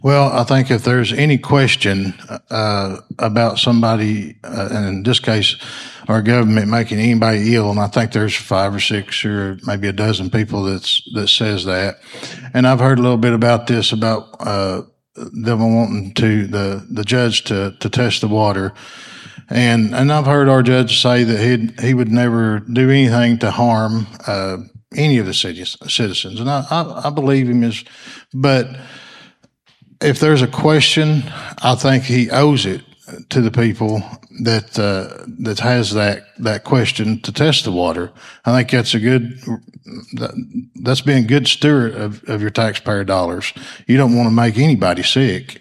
Well, I think if there's any question about somebody, and in this case, our government making anybody ill, and I think there's 5 or 6 or maybe a dozen people that says that, and I've heard a little bit about this about them wanting the judge to test the water, and I've heard our judge say that he would never do anything to harm any of the citizens, and I believe him but if there's a question, I think he owes it to the people that has that question to test the water. I think that's being a good steward of your taxpayer dollars. You don't want to make anybody sick,